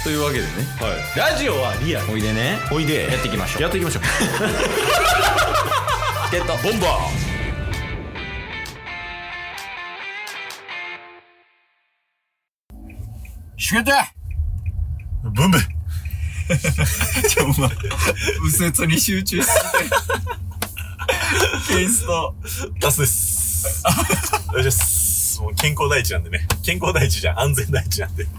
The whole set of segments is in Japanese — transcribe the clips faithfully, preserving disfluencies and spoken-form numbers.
というわけでね、 はい、ラジオはリアル。 おいでね、 おいでやっていきましょう。 やっていきましょうゲットボンバー。 シュケテブンブンちょ、お前、右折に集中しすぎて。ケースと。 タスです。お願いします。もう健康第一なんでね。健康第一じゃん。安全第一なんで。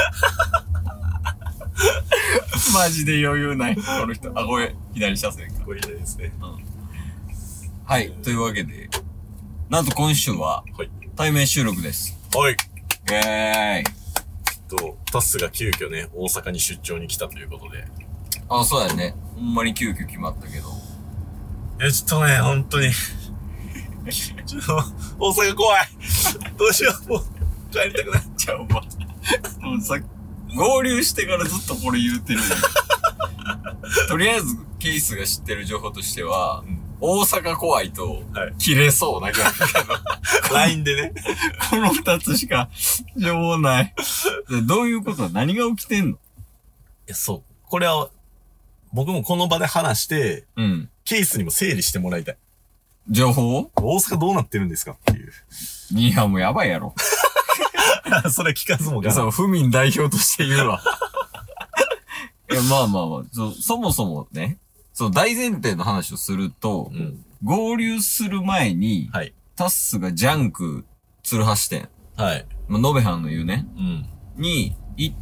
マジで余裕ない。この人。あ、これ、左車線か。 これ左ですね。 うん。はい。というわけで、なんと今週は、 はい。 対面収録です。 はい。 イェーイ。 と、タスが急遽ね、大阪に出張に来たということで。 あ、そうだね。ほんまに急遽決まったけど。 いや、ちょっとね、ほんとに。ちょっと、大阪怖い。どうしよう。もう、帰りたくなっちゃう。 もうさ、合流してからずっとこれ言うてる。とりあえず、ケースが知ってる情報としては、うん、大阪怖いと、切れそうな感じだけど。 ライン でね。 この二つしか情報ない。どういうことだ？何が起きてんの？いや、そう。これは、僕もこの場で話して、 うん。 ケースにも整理してもらいたい。 情報？ 大阪どうなってるんですかっていう。 いや、もうやばいやろ。 それ聞かずもがな。 そう、府民代表として言うわ。いや、まあまあまあ、そ、そもそもね、そう、大前提の話をすると、うん、合流する前に、はい、タッスがジャンク、鶴橋店。はい。まあ、延べ藩の言うね。うん。に行って、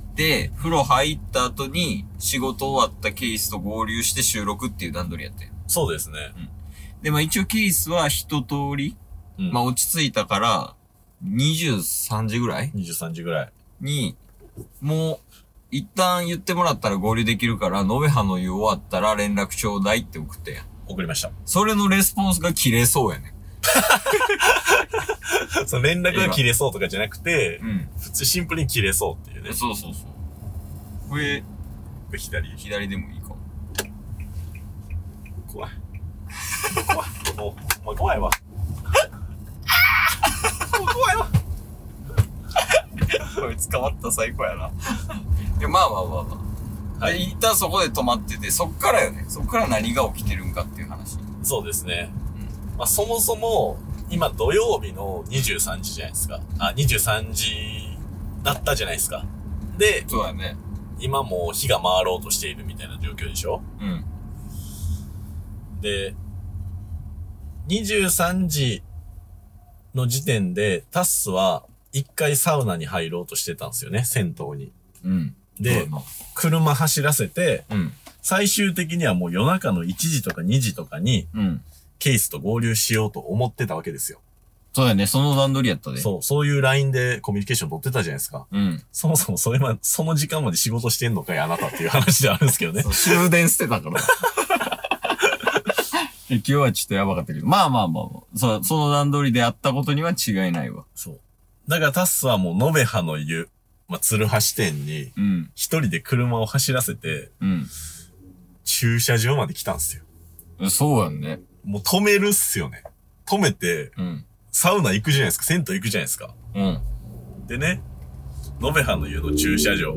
風呂入った後に仕事終わったケースと合流して収録っていう段取りやってん。 そうですね。 うん。で、まあ一応ケースは一通り、うん、まあ落ち着いたから、にじゅうさんじぐらい ?にじゅうさんじぐらい。に、もう、一旦言ってもらったら合流できるから、延べ藩の湯終わったら連絡ちょうだいって送ってんやん。 送りました。 それのレスポンスが切れそうやねん。 その連絡が切れそうとかじゃなくて、うん、普通シンプルに切れそうっていうね。 そうそうそう。これ、これ左左でもいいかも。 怖い。怖い。もう、もう怖いわ。もう怖いわ。 こいつ捕まった最高やな。いや、まあまあまあまあ。はい。一旦そこで止まってて、そっからよね。そっから何が起きてるんかっていう話。 そうですね。うん、まあそもそも、今土曜日のにじゅうさんじじゃないですか。あ、にじゅうさんじだったじゃないですか。で、 そうだね。 今もう日が回ろうとしているみたいな状況でしょ？うん。で、にじゅうさんじの時点でタッスは一回サウナに入ろうとしてたんですよね、銭湯に。うん。で、車走らせて、うん、最終的にはもう夜中のいちじとかにじとかに、うん、ケースと合流しようと思ってたわけですよ。 そうだね、その段取りやったで。 そう、そういう ライン でコミュニケーション取ってたじゃないですか。うん。そもそもそれま、その時間まで仕事してんのかい、あなたっていう話であるんですけどね。 そう、終電捨てたから。今日はちょっとやばかったけど。まあまあまあまあ。そ、その段取りであったことには違いないわ。 そう。だからタスはもう延べ葉の湯、まあ、鶴橋店に、うん。一人で車を走らせて、うん。駐車場まで来たんすよ。そうやんね。 もう止めるっすよね。止めて、うん。サウナ行くじゃないですか。銭湯行くじゃないですか。うん。でね、延べ葉の湯の駐車場。うん。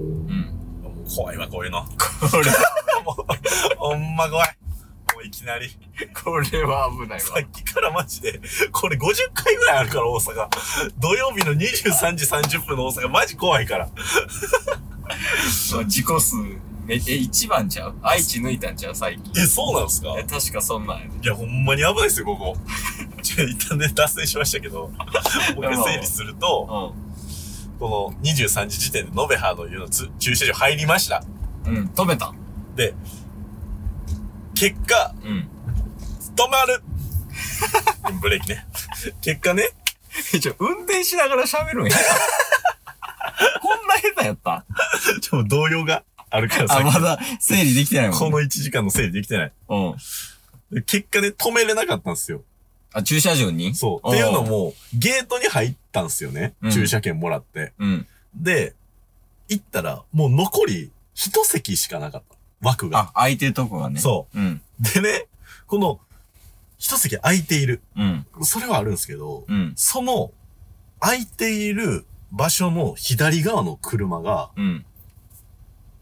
もう怖いわ、こういうの。これはもう、ほんま怖い。もういきなり。 これは危ないわ。 さっきからマジで、これごじゅっかいぐらいあるから、大阪。土曜日のにじゅうさんじさんじゅっぷんの大阪、マジ怖いから。 事故数、え、え、一番ちゃう？愛知抜いたんちゃう最近。 え、そうなんすか？ え、確かそんなんやね。 いや、ほんまに危ないですよ、ここ。ちょ、一旦ね、脱線しましたけど、もう一回整理すると、うん、このにじゅうさんじ時点で延べ葉の湯の駐車場入りました。 うん、止めた。 で、結果、うん、止まるブレーキね。結果ね。 ちょ、運転しながら喋るんや。こんな下手やったちょ、動揺があるからさ。 あ、まだ整理できてないもん、ね。 このいちじかんの整理できてない。うん。結果ね、止めれなかったんですよ。 あ、駐車場に？ そう。っていうのも、ゲートに入ったんですよね。うん、駐車券もらって。うん。で、行ったら、もう残り一席しかなかった。枠が。 あ、空いてるとこがね。 そう。うん。でね、この、一席空いている。うん。それはあるんですけど、うん。その、空いている場所の左側の車が、うん。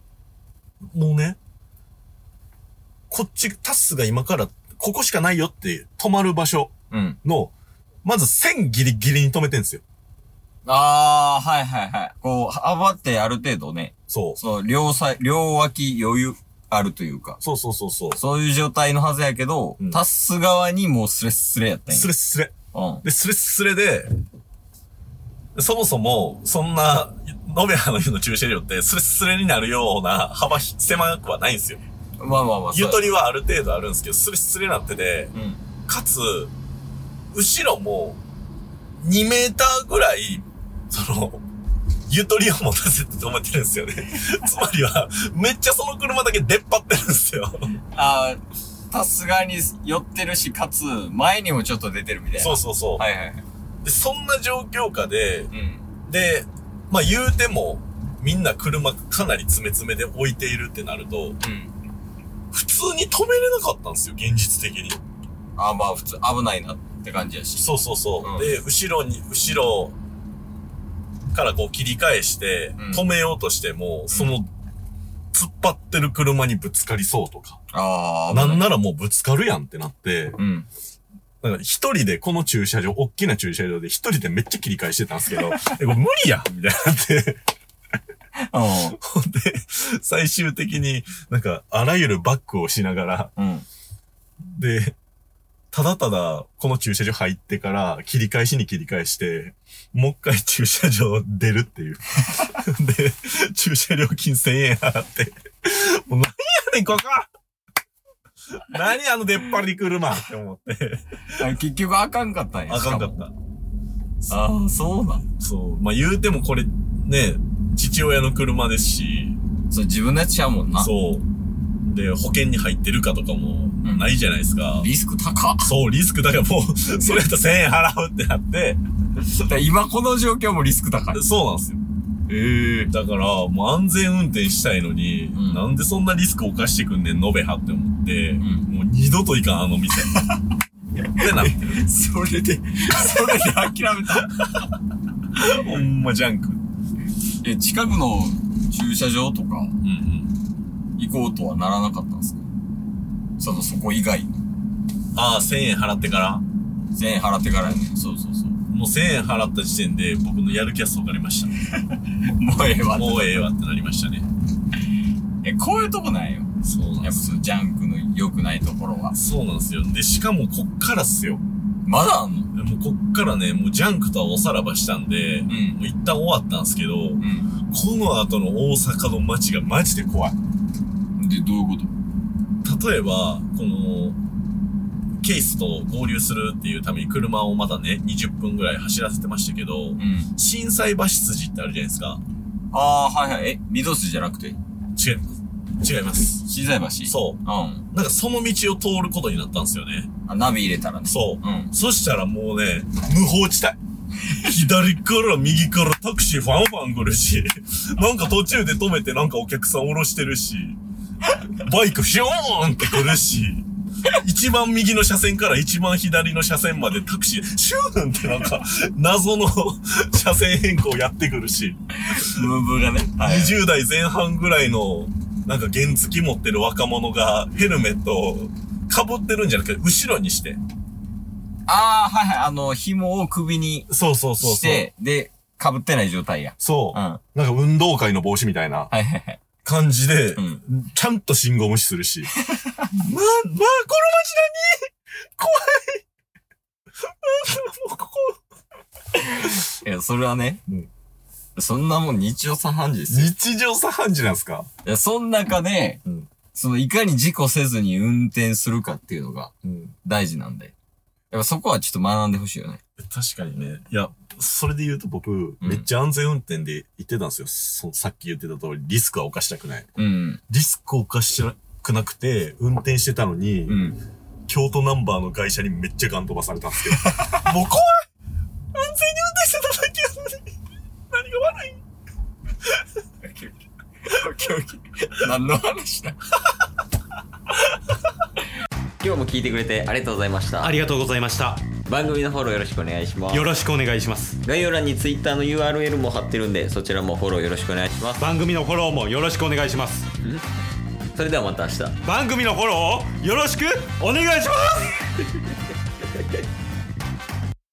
もうね、こっち、タスが今から、ここしかないよって止まる場所の、うん、まず線ギリギリに止めてんすよ。 あー、はいはいはい。こう、幅ってある程度ね。 そう。 そう、両サイ、両脇余裕あるというか。 そうそうそうそう。 そういう状態のはずやけど、うん、タス側にもうスレスレやったんや。 スレスレ。 うん。 で、スレスレで、そもそも、そんな、ノベハの湯の駐車場って、スレスレになるような幅狭くはないんですよ。 まあまあまあ。 ゆとりはある程度あるんですけど、スレスレになってて、 うん、 かつ、後ろも、にメーターぐらい、その、ゆとりを持たせて止めてるんですよね。つまりは、めっちゃその車だけ出っ張ってるんですよ。 ああ、タス側に寄ってるし、かつ、前にもちょっと出てるみたいな。 そうそうそう。 はいはいはい。 で、そんな状況下で、 うん、 で、まあ言うても、みんな車かなり詰め詰めで置いているってなると、うん、普通に止めれなかったんですよ、現実的に。 ああ、まあ普通危ないなって感じやし。 そうそうそう。うん、で、後ろに、後ろからこう切り返して、止めようとしても、うん、その、突っ張ってる車にぶつかりそうとか。 ああ。 なんならもうぶつかるやんってなって、 うん。 だから一人でこの駐車場、大きな駐車場で一人でめっちゃ切り返してたんですけど、え、これ無理やみたいになって。ほんで、最終的になんかあらゆるバックをしながら、 うん、 で、ただただこの駐車場入ってから切り返しに切り返して、もう一回駐車場出るっていう。で、駐車料金せんえん払って、もう何やねんここ何あの出っ張り車って思って。 結局あかんかったんや。 あかんかった。 ああ、そうなん。 そう。まあ言うてもこれね、父親の車ですし。 そう、自分のやつちゃうもんな。 そう。で、保険に入ってるかとかもないじゃないですか。 うん、リスク高っ。 そう、リスク高い。もう、それやったらせんえん払うってなって。 今この状況もリスク高い。 そうなんですよ。ええー。だから、もう安全運転したいのに、うん、なんでそんなリスクを犯してくんねん、ノベハって思って、うん、もう二度といかん、あの店。ってなってる。 それで、それで諦めた。 ほんまジャンク。 え、近くの駐車場とか、 うんうん、 行こうとはならなかったんですか？その、そこ以外に。 ああ、せんえん払ってからせんえん払ってからね。そうそうそう。 もうせんえん払った時点で僕のやる気はそがりました。 もうええわ。 もうええわってなりましたね。 え、こういうとこないよ。 そうなんですよ。 やっぱそのジャンクの良くないところは。 そうなんですよ。で、しかもこっからっすよ。 まだあんの？ もうこっからね、もうジャンクとはおさらばしたんで、うん、もう一旦終わったんですけど、うん、この後の大阪の街がマジで怖い。 で、どういうこと？ 例えば、この、ケースと合流するっていうために車をまだね、にじゅっぷんぐらい走らせてましたけど、うん、心斎橋筋ってあるじゃないですか。 ああ、はいはい。え、御堂筋じゃなくて？ 違います。違います。 心斎橋？ そう。うん。なんかその道を通ることになったんですよね。 あ、ナビ入れたらね。 そう。うん。そしたらもうね、無法地帯。左から右からタクシーファンファン来るし、なんか途中で止めてなんかお客さん降ろしてるし、バイクヒョーンって来るし、一番右の車線から一番左の車線までタクシーシューンってなんか謎の車線変更やってくるし、 ムーブがね、 はい、にじゅう代前半ぐらいのなんか原付持ってる若者がヘルメットを被ってるんじゃなくて後ろにして、 ああ、はいはい、あの、紐を首にして、 そうそうそうそう。 で、被ってない状態や。 そう。うん。なんか運動会の帽子みたいな。 はいはいはい。 感じで、うん、ちゃんと信号無視するし。まあ、まあ、この街何怖い。もうここ。 いや、それはね、うん、そんなもん日常茶飯事ですよ。 日常茶飯事なんすか？ いや、その中で、うん、そのいかに事故せずに運転するかっていうのが大事なんで。やっぱそこはちょっと学んでほしいよね。 確かにね。いや、それで言うと僕、うん、めっちゃ安全運転で言ってたんですよ。そさっき言ってた通り、リスクは犯したくない。 うん、 リスクを犯したくなくて、運転してたのに、うん、京都ナンバーの会社にめっちゃガン飛ばされたんですけど。もう怖い！安全に運転してただけなのに、何が悪い？ オッケーオッケー。オッケーオッケー。何の話だ？今日も聞いてくれてありがとうございました。 ありがとうございました。 番組のフォローよろしくお願いします。 よろしくお願いします。 概要欄に Twitter の ユーアールエル も貼ってるんで、そちらもフォローよろしくお願いします。 番組のフォローもよろしくお願いします。 それではまた明日。 番組のフォローをよろしくお願いします